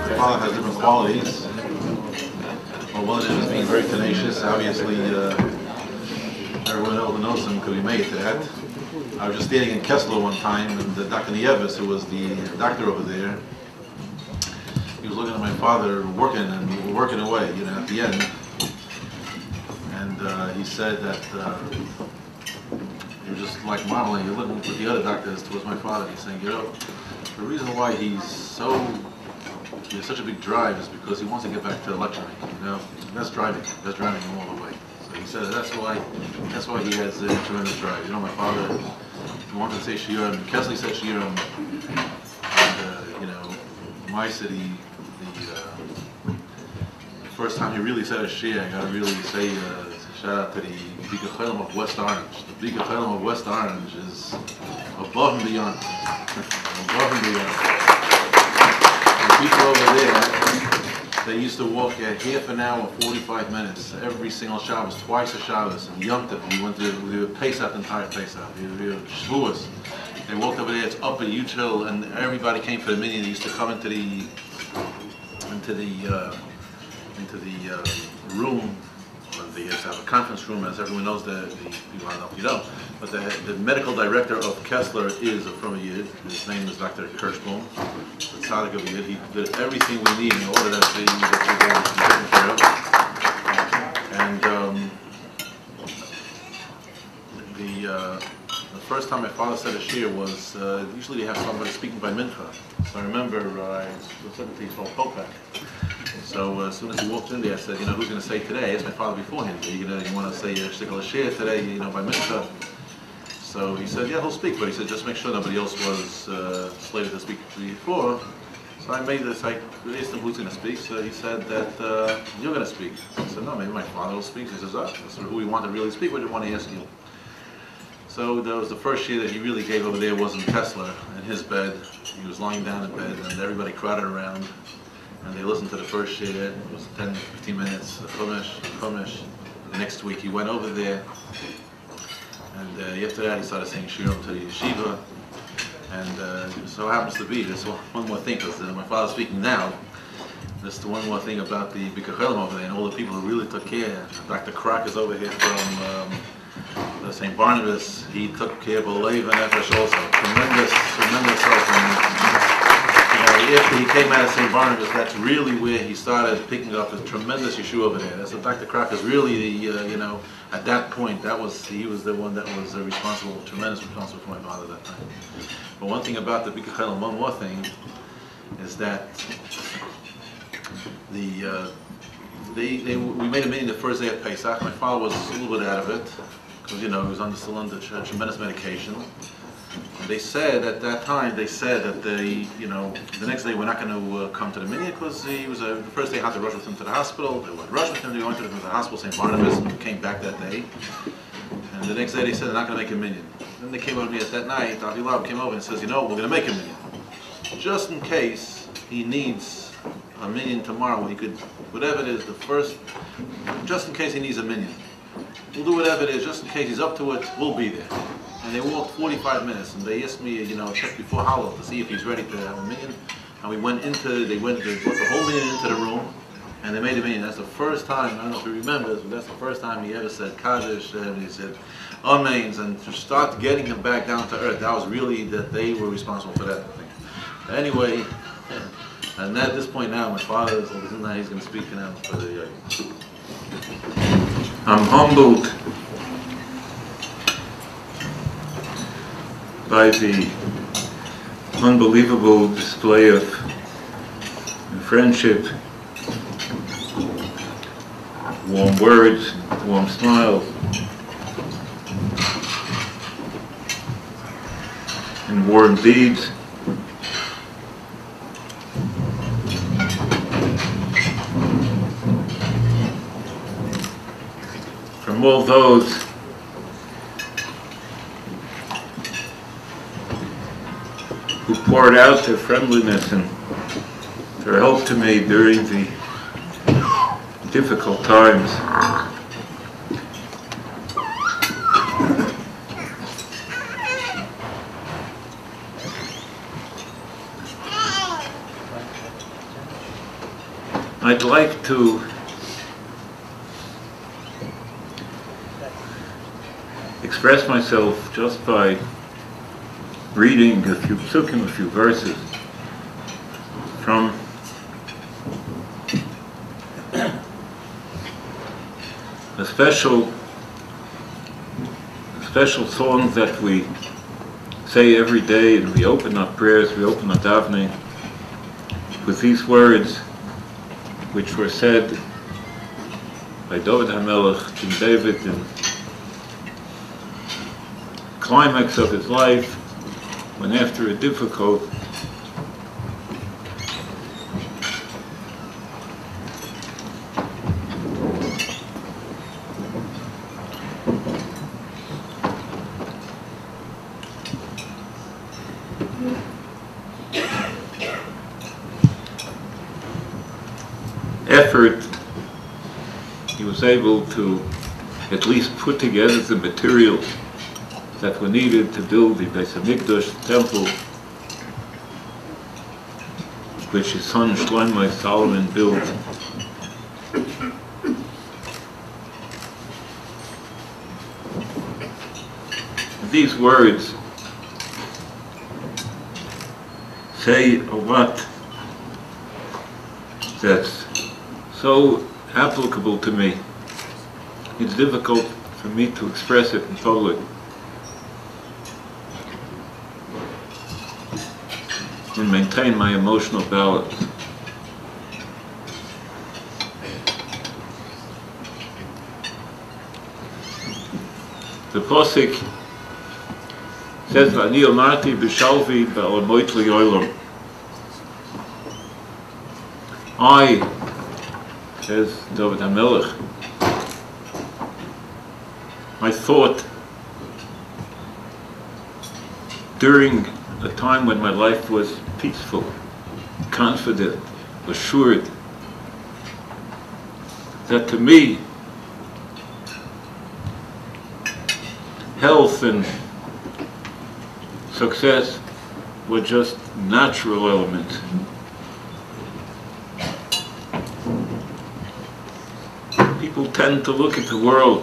My father has different qualities. Well, one of them is being very tenacious. Obviously, everyone else knows him because we made it to that. I was just standing in Kessler one time, and Dr. Nieves, who was the doctor over there, he was looking at my father working and working away, you know, at the end. And he said that he was just like modeling, he looking with the other doctors towards my father. He's saying, you know, the reason why he has such a big drive is because he wants to get back to lecturing, you know. That's driving him all the way. So he said that's why he has a tremendous drive. You know, my father wanted to say Shiurim, Kesley said Shiurim, and you know, my city, the first time he really said a Shia, I gotta really say shout out to the Bika Cholim of West Orange. The Bika Cholim of West Orange is above and beyond. Above and beyond. The people over there, they used to walk at half an hour, 45 minutes, every single Shabbos, twice a Shabbos, and Yom Tov. We went to Pesach, entire Pesach, Shavuos. They walked over there, it's up a huge hill, and everybody came for the minyan. They used to come into the room. They used to have a conference room, as everyone knows, the people I don't know if you know, but the medical director of Kessler is from a Yid. His name is Dr. Kirschbaum, the tzaddik of a Yid. He did everything we need in order that we get taken care of. And the first time my father said a shir was, usually they have somebody speaking by mincha. So I remember I was looking to his Popak. So as soon as he walked in there, I said, you know, who's going to say today? I asked my father beforehand, you want to say shtickle shir today, you know, by mincha? So he said, yeah, he'll speak, but he said, just make sure nobody else was slated to speak before. So I made this, I asked him who's going to speak, so he said that you're going to speak. I said, no, maybe my father will speak. He says, oh, so who we want to really speak, what do you want to ask you? So that was the first year that he really gave over there was in Kessler, in his bed. He was lying down in bed, and everybody crowded around, and they listened to the first year. It was 10, 15 minutes, the Chumash. The next week he went over there, and after that he started saying Shiurim to the yeshiva. And so happens to be, there's one more thing, because my father's speaking now. There's one more thing about the Bika Cholim over there, and all the people who really took care. Dr. Kroc is over here from St. Barnabas. He took care of Lev and Nefesh also. Tremendous help. And, after he came out of St. Barnabas, that's really where he started picking up a tremendous yeshua over there. So Dr. Kroc is really the, at that point, he was the one that was tremendous responsible for my father at that time. But one thing about the Bika Cholim, one more thing, is that we made a meeting the first day of Pesach. My father was a little bit out of it, because he was still under tremendous medication. And they said at that time, that the next day we're not going to come to the minyan because he was the first day I had to rush with him to the hospital. They went rush with him. They went to the hospital, St. Barnabas, and came back that day. And the next day they said they're not going to make a minyan. Then they came over to me at that night. Avi Lab came over and says, we're going to make a minyan, just in case he needs a minyan tomorrow. He could, whatever it is, just in case he needs a minyan. We'll do whatever it is, just in case he's up to it, we'll be there. And they walked 45 minutes, and they asked me, check before Hallel to see if he's ready to have a minyan. And they brought the whole minyan into the room, and they made a minyan. That's the first time, I don't know if he remembers, but that's the first time he ever said Kaddish, and he said Amens, and to start getting him back down to earth, that was really that they were responsible for that thing. Anyway, and at this point now, my father is he's going to speak now for the I'm humbled by the unbelievable display of friendship, warm words, warm smiles, and warm deeds. From all those who poured out their friendliness and their help to me during the difficult times. I'd like to express myself just by reading a few psukim, a few verses from a special song that we say every day, and we open our prayers, we open our davening with these words, which were said by David HaMelech, King David, in climax of his life, when after a difficult effort, he was able to at least put together the materials that were needed to build the Beis HaMikdash temple, which his son Shlomo Solomon built. These words say a lot that's so applicable to me. It's difficult for me to express it in public. And maintain my emotional balance. The Pasuk says, "V'ani omarti b'shalvi ba'alamoit li'olam." I, says David HaMelech, I thought during a time when my life was peaceful, confident, assured, that to me, health and success were just natural elements. People tend to look at the world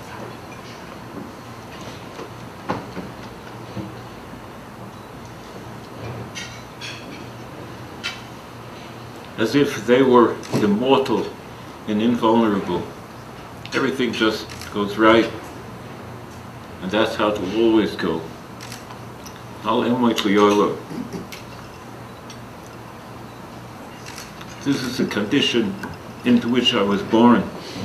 as if they were immortal and invulnerable. Everything just goes right, and that's how it will always go. Al Emoit Li'olam. This is the condition into which I was born.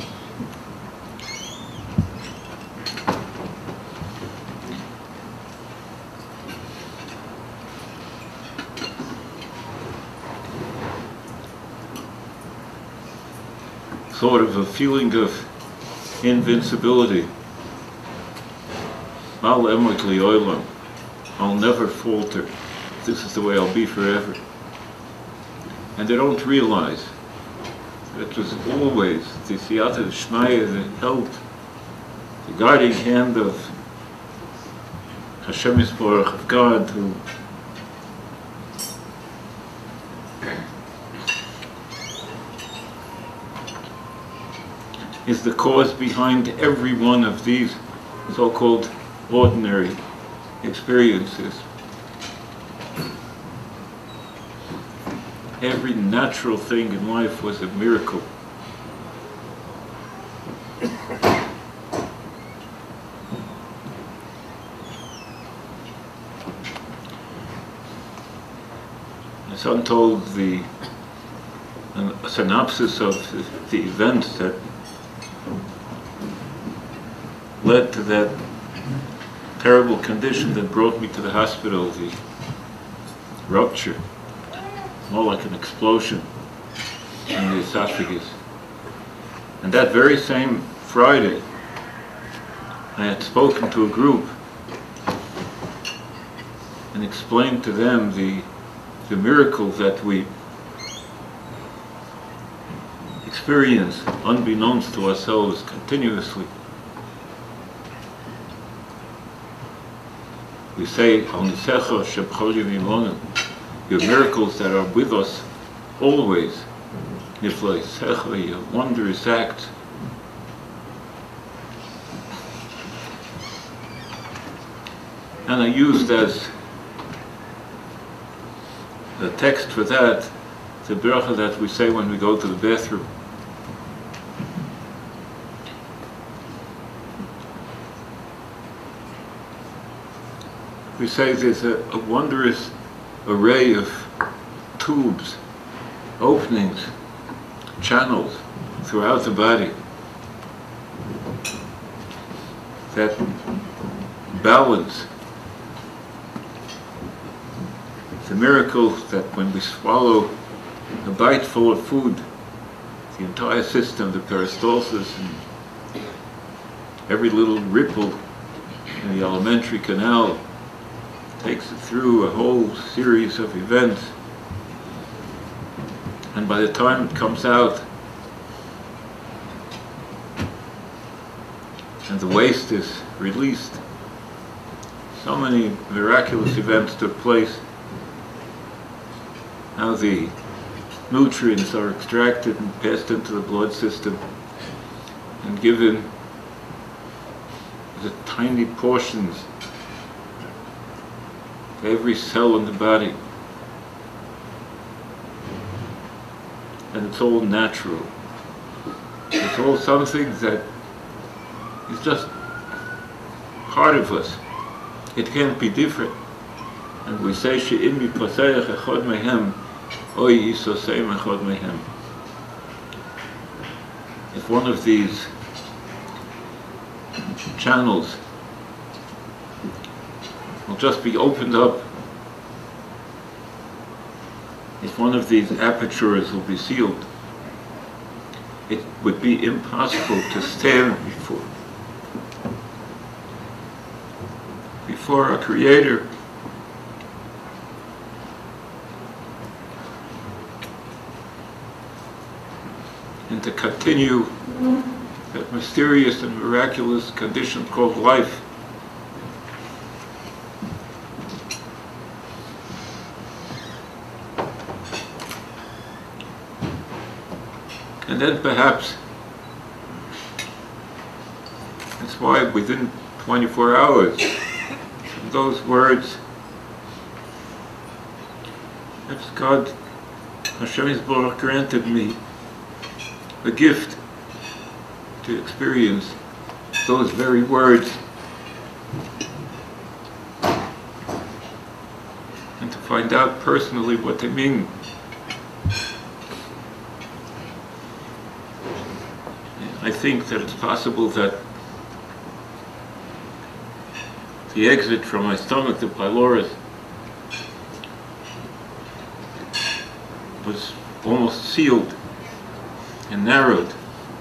Sort of a feeling of invincibility. Al Emoit Li'olam. I'll never falter. This is the way I'll be forever. And they don't realize that it was always the Siyata Shmaya that held the guiding hand of Hashem Yisborach, of God, who is the cause behind every one of these so-called ordinary experiences. Every natural thing in life was a miracle. My son told a synopsis of the events that led to that terrible condition that brought me to the hospital, the rupture, more like an explosion in the esophagus. And that very same Friday, I had spoken to a group and explained to them the miracle that we experience unbeknownst to ourselves continuously. We say, Al Nisecha Shebchol Yevim Lanu, your miracles that are with us always, Niflei Sechoi, a wondrous act. And I used as the text for that the bracha that we say when we go to the bathroom. We say there's a wondrous array of tubes, openings, channels throughout the body that balance the miracle that when we swallow a bite full of food, the entire system, the peristalsis, and every little ripple in the alimentary canal takes it through a whole series of events, and by the time it comes out and the waste is released, so many miraculous events took place. How the nutrients are extracted and passed into the blood system and given the tiny portions to every cell in the body. And it's all natural. It's all something that is just part of us. It can't be different. And we say, she'im mipaseach echad mehem, oy yisoseim echad mehem. If one of these channels will just be opened up, if one of these apertures will be sealed, it would be impossible to stand before our Creator. And to continue that mysterious and miraculous condition called life. And then perhaps, that's why within 24 hours, those words, as God, Hashem Yisborach, granted me the gift to experience those very words and to find out personally what they mean. I think that it's possible that the exit from my stomach, the pylorus, was almost sealed and narrowed,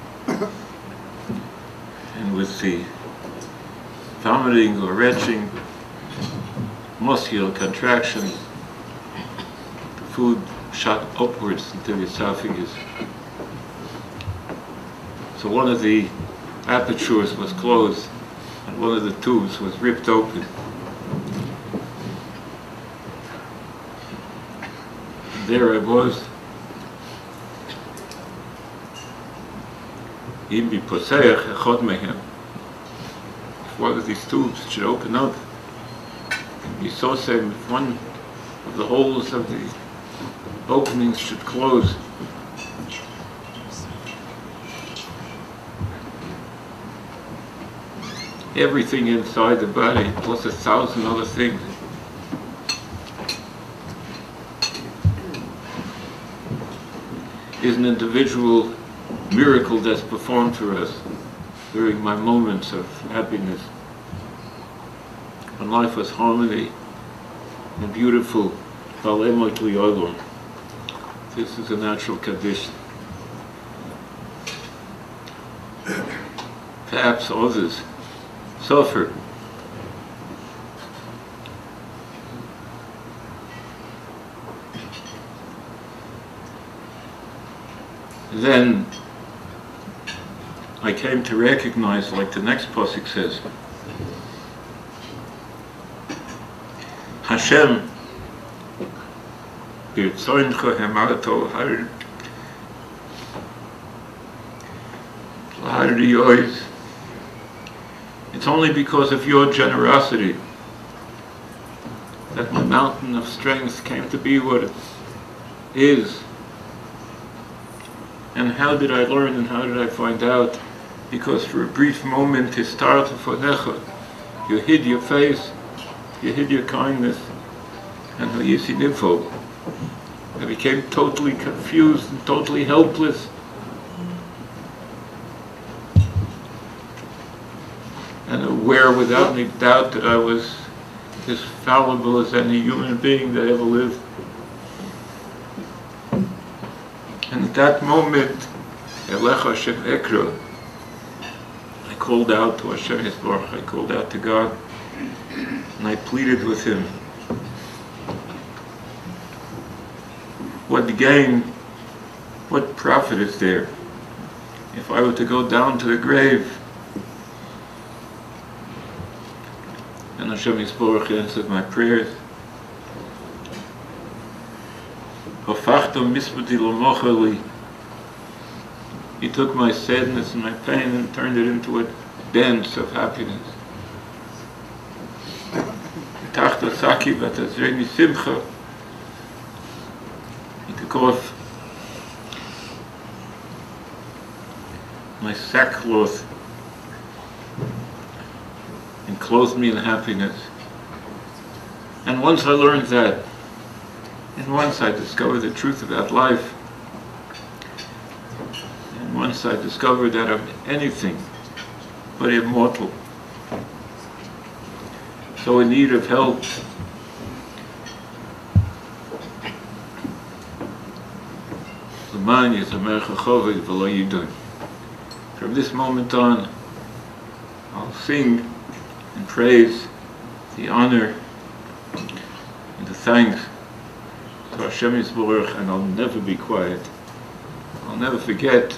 and with the vomiting or retching, muscular contractions, the food shot upwards into the esophagus. So one of the apertures was closed, and one of the tubes was ripped open. And there I was. If one of these tubes should open up, you saw same if one of the holes of the openings should close, everything inside the body plus 1,000 other things is an individual miracle that's performed for us during my moments of happiness, when life was harmony and beautiful. This is a natural condition. Perhaps others suffer. Then I came to recognize, like the next pasuk says, Hashem birtzoincha hemato har It's only because of your generosity that my mountain of strength came to be what it is. And how did I learn and how did I find out? Because for a brief moment, you hid your face, you hid your kindness, and I became totally confused and totally helpless. And aware without any doubt that I was as fallible as any human being that ever lived. And at that moment, Elecha Hashem Ekra, I called out to Hashem Yisborach, I called out to God, and I pleaded with Him. What gain, what profit is there if I were to go down to the grave? And Hashem Yisborach answered my prayers. He took my sadness and my pain and turned it into a dance of happiness. He took off my sackcloth and clothed me in happiness. And once I learned that, and once I discovered the truth about life, and once I discovered that I'm anything but immortal, so in need of help, from this moment on, I'll sing and praise the honor and the thanks to Hashem Yisborach, and I'll never be quiet. I'll never forget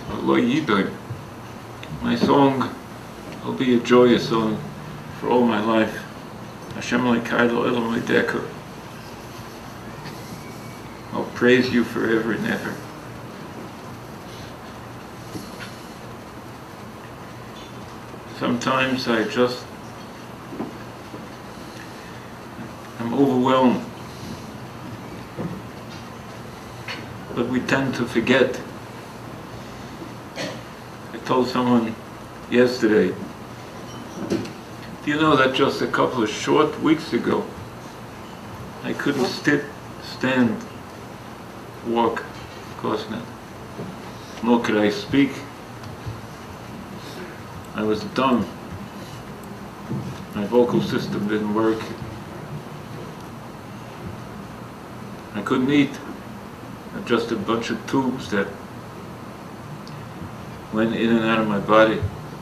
my song will be a joyous song for all my life. Hashem Elokai Elam Ledeker. I'll praise you forever and ever. Sometimes I'm overwhelmed, but we tend to forget. I told someone yesterday, do you know that just a couple of short weeks ago, I couldn't stand, walk, of course not, nor could I speak. I was dumb. My vocal system didn't work. I couldn't eat. Just a bunch of tubes that went in and out of my body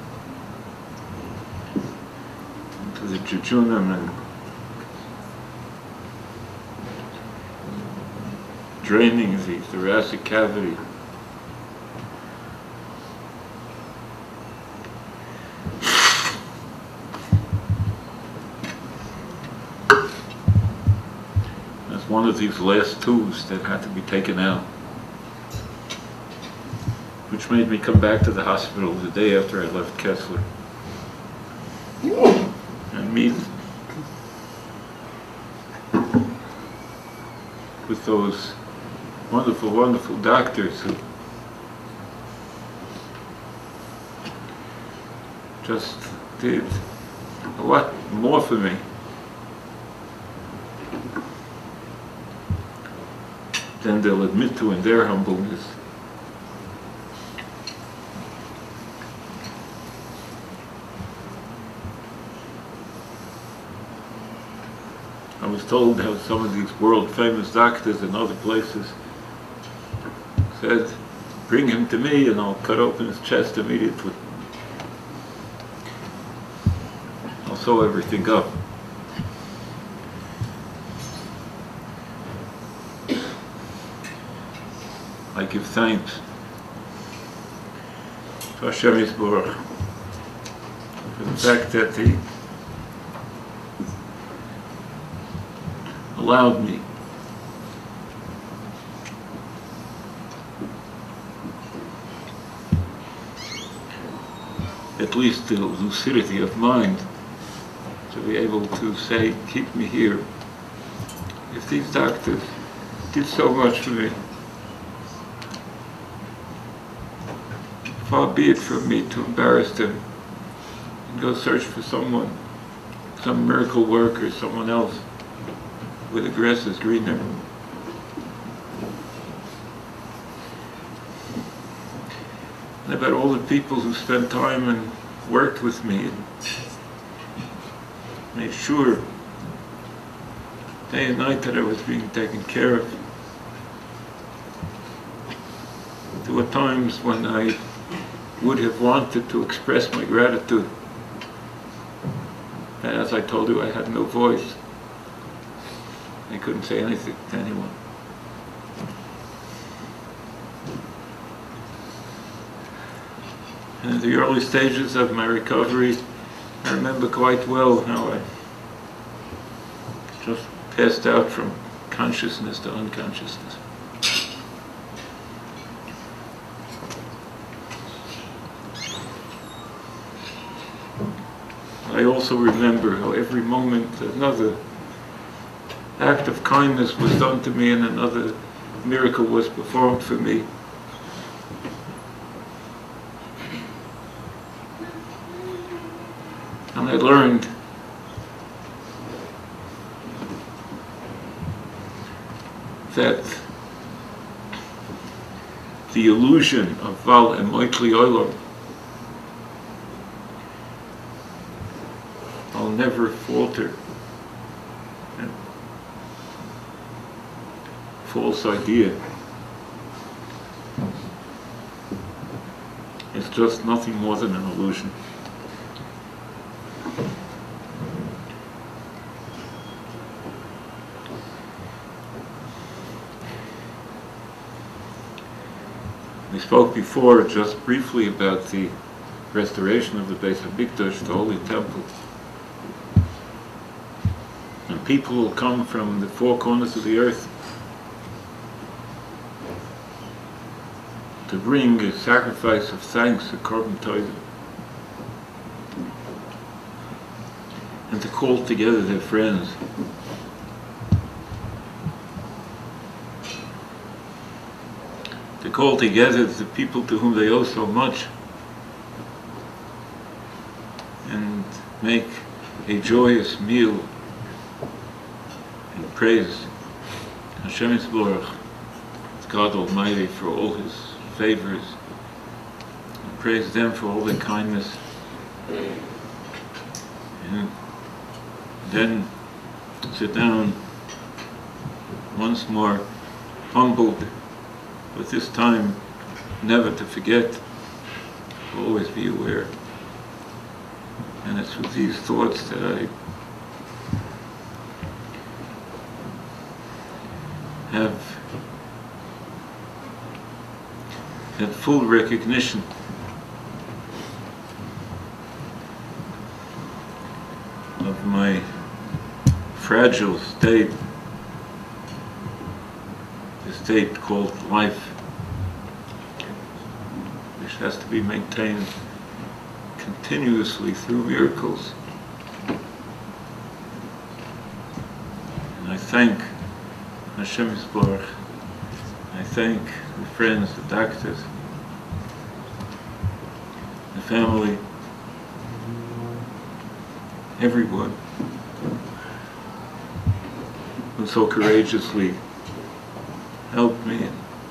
into the jejunum and draining the thoracic cavity. One of these last tubes that had to be taken out, which made me come back to the hospital the day after I left Kessler and meet with those wonderful, wonderful doctors who just did a lot more for me than they'll admit to in their humbleness. I was told how some of these world-famous doctors in other places said, bring him to me and I'll cut open his chest immediately. I'll sew everything up. I give thanks to Hashem Yisborach for the fact that He allowed me at least the lucidity of mind to be able to say, keep me here. If these doctors did so much for me, far be it from me to embarrass them and go search for someone, some miracle worker, someone else where the grass is greener. And about all the people who spent time and worked with me and made sure day and night that I was being taken care of. There were times when I would have wanted to express my gratitude. And as I told you, I had no voice. I couldn't say anything to anyone. And in the early stages of my recovery, I remember quite well how I just passed out from consciousness to unconsciousness. I also remember how every moment another act of kindness was done to me and another miracle was performed for me. And I learned that the illusion of Val and Moitli Olam, I'll never falter. And false idea. It's just nothing more than an illusion. We spoke before just briefly about the restoration of the Beis HaMikdash, the Holy Temple. And people will come from the four corners of the earth to bring a sacrifice of thanks, a korban toivim, and to call together their friends. To call together the people to whom they owe so much and make a joyous meal and praise Hashem Yisborach, God Almighty, for all His favors, and praise them for all their kindness, and then sit down once more humbled, but this time never to forget, always be aware. And it's with these thoughts that I have that full recognition of my fragile state, the state called life, which has to be maintained continuously through miracles. And I thank Hashem Yisborach. I thank the friends, the doctors, the family, everyone who so courageously helped me.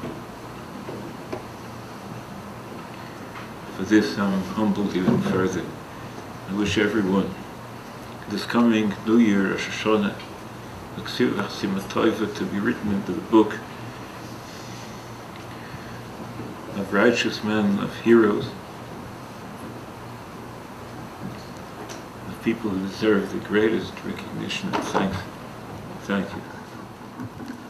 For this I'm humbled even further. I wish everyone this coming New Year, Rosh Hashanah, to be written into the book of righteous men, of heroes, of people who deserve the greatest recognition and thanks. Thank you.